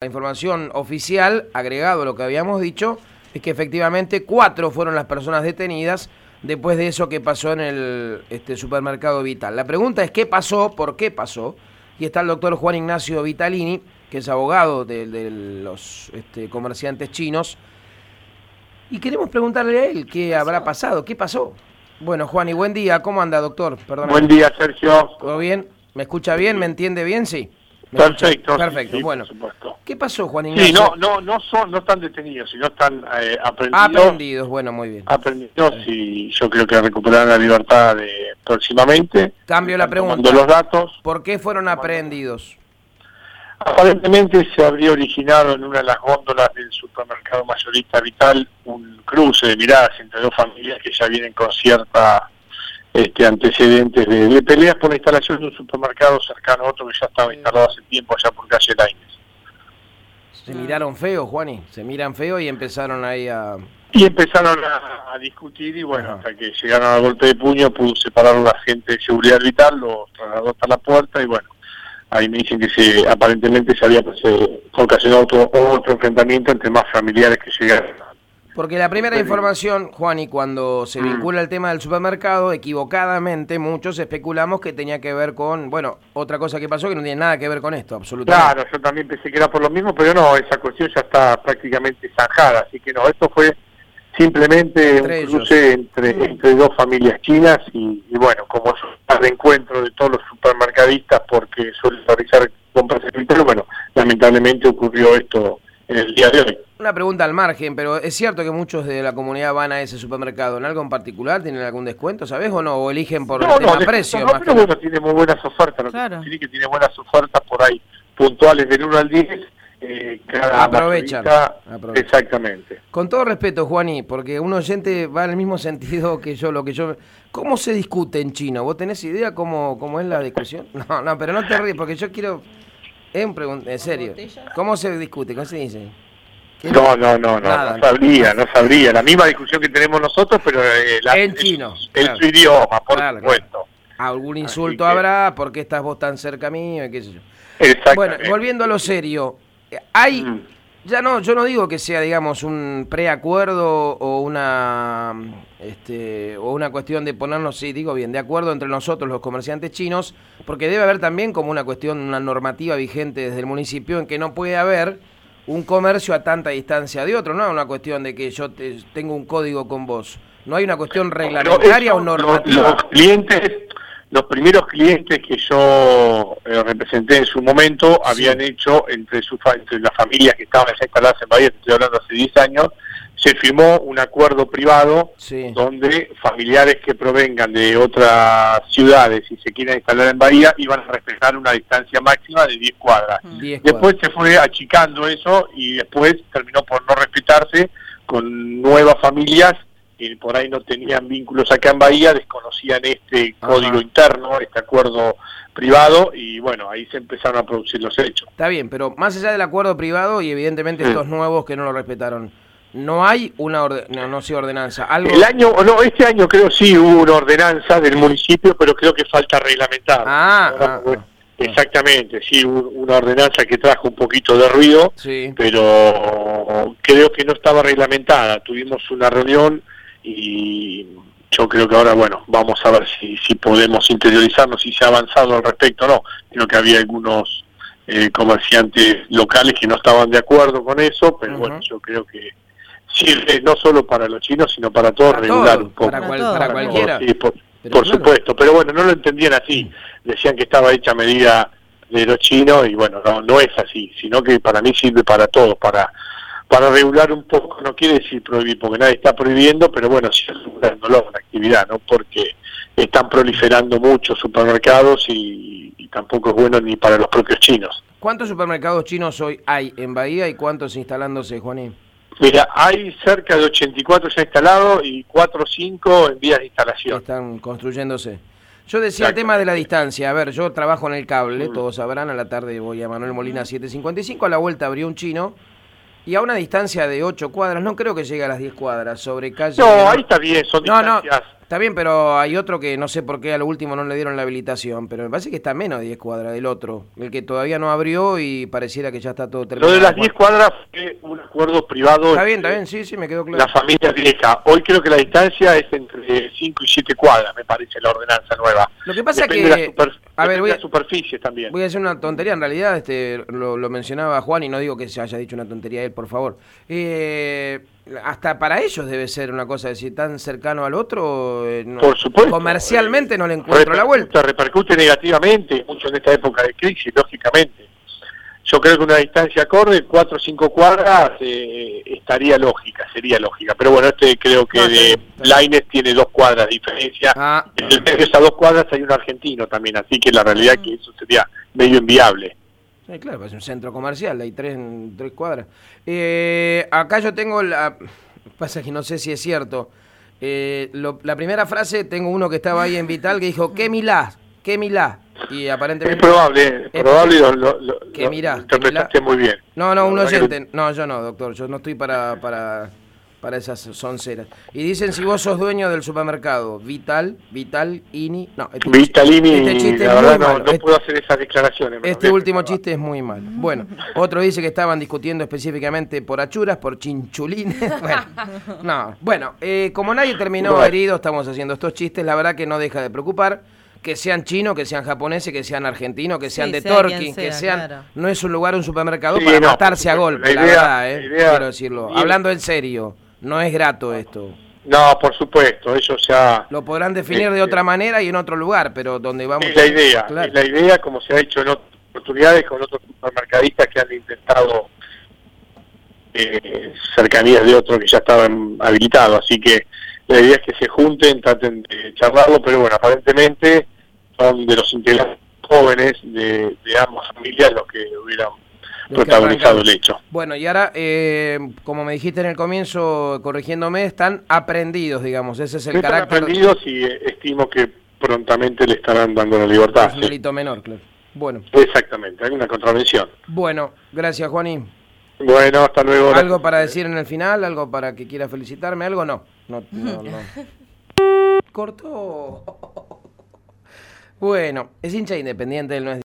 La información oficial, agregado a lo que habíamos dicho, es que efectivamente 4 fueron las personas detenidas después de eso que pasó en el supermercado Vital. La pregunta es qué pasó, por qué pasó, y está el doctor Juan Ignacio Vitalini, que es abogado de los comerciantes chinos, y queremos preguntarle a él qué habrá pasado, qué pasó. Bueno, Juan, y buen día, ¿cómo anda, doctor? Perdóname. Buen día, Sergio. ¿Todo bien? ¿Me escucha bien? ¿Me entiende bien? Sí. Perfecto. Perfecto, sí, bueno. por supuesto. ¿Qué pasó, Juan Ignacio? Sí, no están detenidos, sino están aprendidos. Aprendidos, bueno, muy bien. Aprendidos y yo creo que recuperarán la libertad próximamente. Cambio la pregunta. Tomando los datos. ¿Por qué fueron aprehendidos? Aparentemente se habría originado en una de las góndolas del supermercado mayorista Vital un cruce de miradas entre dos familias que ya vienen con cierta antecedentes de peleas por la instalación de un supermercado cercano a otro que ya estaba instalado hace tiempo allá por calle Laínez. Se miraron feo, Juani, se miran feo y empezaron ahí a... Y empezaron a discutir y bueno, hasta que llegaron al golpe de puño pudo separar a la gente de seguridad Vital, lo trasladó hasta la puerta y bueno, ahí me dicen que aparentemente se había ocasionado otro enfrentamiento entre más familiares que llegaron. Porque la primera información, Juani, cuando se vincula el tema del supermercado, equivocadamente muchos especulamos que tenía que ver con, bueno, otra cosa que pasó que no tiene nada que ver con esto, absolutamente. Claro, yo también pensé que era por lo mismo, pero no, esa cuestión ya está prácticamente zanjada, así que no, esto fue simplemente un cruce entre dos familias chinas y bueno, como es un reencuentro de todos los supermercadistas porque suelen realizar compras en retail, bueno, lamentablemente ocurrió esto en el día de hoy. Una pregunta al margen, pero ¿es cierto que muchos de la comunidad van a ese supermercado? ¿En algo en particular? ¿Tienen algún descuento, sabes o no? ¿O eligen por el tema precio? No, pero bueno, tiene muy buenas ofertas, claro. Que tiene buenas ofertas por ahí, puntuales del 1 al 10. Aprovechan. Exactamente. Con todo respeto, Juani, porque un oyente va en el mismo sentido que yo, ¿cómo se discute en chino? ¿Vos tenés idea cómo es la discusión? No, pero no te ríes, porque yo quiero... en serio, ¿cómo se discute? ¿Cómo se dice? No sabría. La misma discusión que tenemos nosotros, pero en chino. En su idioma, por supuesto. Claro. Algún insulto habrá, ¿por qué estás vos tan cerca mío? ¿Qué sé yo? Exactamente. Bueno, volviendo a lo serio, yo no digo que sea, digamos, un preacuerdo o una cuestión de ponernos, de acuerdo entre nosotros los comerciantes chinos, porque debe haber también como una cuestión, una normativa vigente desde el municipio en que no puede haber un comercio a tanta distancia de otro, no es una cuestión de que yo tengo un código con vos, no hay una cuestión reglamentaria o normativa. Los primeros clientes que yo representé en su momento habían hecho entre las familias que estaban instaladas en Bahía, estoy hablando hace 10 años, se firmó un acuerdo privado donde familiares que provengan de otras ciudades y se quieran instalar en Bahía iban a respetar una distancia máxima de 10 cuadras. Después se fue achicando eso y después terminó por no respetarse con nuevas familias que por ahí no tenían vínculos acá en Bahía, desconocían este código interno, este acuerdo privado, y bueno, ahí se empezaron a producir los hechos. Está bien, pero más allá del acuerdo privado y evidentemente estos nuevos que no lo respetaron, ¿no hay una ordenanza? ¿Algo? Este año creo sí hubo una ordenanza del municipio, pero creo que falta reglamentar. Exactamente, sí, una ordenanza que trajo un poquito de ruido, pero creo que no estaba reglamentada. Tuvimos una reunión y yo creo que ahora, bueno, vamos a ver si podemos interiorizarnos, si se ha avanzado al respecto o no. Creo que había algunos comerciantes locales que no estaban de acuerdo con eso, pero bueno, yo creo que sirve no solo para los chinos, sino para todos regular un poco. Para cualquiera. Sí, por supuesto, pero bueno, no lo entendían así. Decían que estaba hecha a medida de los chinos y bueno, no es así, sino que para mí sirve para todos, para regular un poco, no quiere decir prohibir, porque nadie está prohibiendo, pero bueno, sí regulándolo la actividad, ¿no? Porque están proliferando muchos supermercados y tampoco es bueno ni para los propios chinos. ¿Cuántos supermercados chinos hoy hay en Bahía y cuántos instalándose, Juanín? Mira, hay cerca de 84 ya instalados y 4 o 5 en vías de instalación. Están construyéndose. Yo decía el tema de la distancia. A ver, yo trabajo en el cable, todos sabrán, a la tarde voy a Manuel Molina 755, a la vuelta abrió un chino y a una distancia de 8 cuadras, no creo que llegue a las 10 cuadras, sobre calle... No, ahí está bien, son distancias... Está bien, pero hay otro que no sé por qué a lo último no le dieron la habilitación, pero me parece que está a menos de 10 cuadras del otro, el que todavía no abrió y pareciera que ya está todo terminado. Lo de las 10 cuadras fue un acuerdo privado. Está bien, sí, me quedó claro. La familia Vieja. Hoy creo que la distancia es entre 5 y 7 cuadras, me parece, la ordenanza nueva. Lo que pasa depende que... de la superficie también. Voy a hacer una tontería, en realidad lo mencionaba Juan y no digo que se haya dicho una tontería él, por favor. Hasta para ellos debe ser una cosa, decir, tan cercano al otro, no, por supuesto. Comercialmente no le encuentro la vuelta. Repercute negativamente, mucho en esta época de crisis, lógicamente. Yo creo que una distancia acorde, 4 o 5 cuadras, sería lógica. Pero bueno, creo que de Lainez tiene 2 cuadras de diferencia. En el medio de esas 2 cuadras hay un argentino también, así que la realidad es que eso sería medio inviable. Sí, claro, es un centro comercial, hay 3 cuadras. Acá yo tengo pasa que no sé si es cierto. La primera frase, tengo uno que estaba ahí en Vital que dijo, ¿qué milá? Y aparentemente... Es probable que mirá, lo interpretaste muy bien. No, un oyente. No, yo no, doctor, yo no estoy para esas sonceras. Y dicen, si vos sos dueño del supermercado, Vitalini... No, Vitalini, chiste la es verdad muy malo. no puedo hacer esas declaraciones. Este último chiste es muy malo. Bueno, otro dice que estaban discutiendo específicamente por achuras, por chinchulines. Bueno, como nadie terminó herido, estamos haciendo estos chistes, la verdad que no deja de preocupar. Que sean chinos, que sean japoneses, que sean argentinos, que sean de Torquín, que sean... Claro. No es un lugar, un supermercado para matarse a golpe, la verdad, quiero decirlo. Hablando en serio, no es grato esto. No, por supuesto, eso ya... Lo podrán definir de otra manera y en otro lugar, pero donde vamos... Es la idea, claro. Es la idea, como se ha hecho en otras oportunidades con otros supermercadistas que han intentado cercanías de otro que ya estaban habilitados, así que la idea es que se junten, traten de charlarlo, pero bueno, aparentemente son de los integrantes jóvenes de ambas familias los que hubieran protagonizado el hecho. Bueno, y ahora, como me dijiste en el comienzo, corrigiéndome, están aprendidos, digamos, ese es el carácter... Están aprendidos y estimo que prontamente le estarán dando la libertad. Es un delito menor, claro. Bueno. Exactamente, hay una contravención. Bueno, gracias, Juanín. Bueno, hasta luego. ¿Algo para decir en el final? ¿Algo para que quiera felicitarme? ¿Algo? No. Cortó. Bueno, es hincha Independiente, él no es